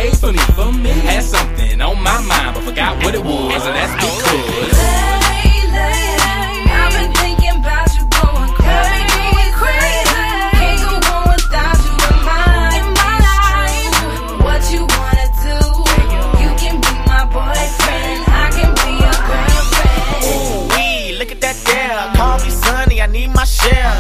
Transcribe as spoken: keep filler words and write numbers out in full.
made for me. For me. Had something on my mind, but forgot what it was, and that's because lately, I've been thinking about you going crazy, crazy. Can't go on without you in my, in my life. What you wanna do? You can be my boyfriend, I can be your girlfriend. Ooh, wee, look at that there. Call me Sonny, I need my share.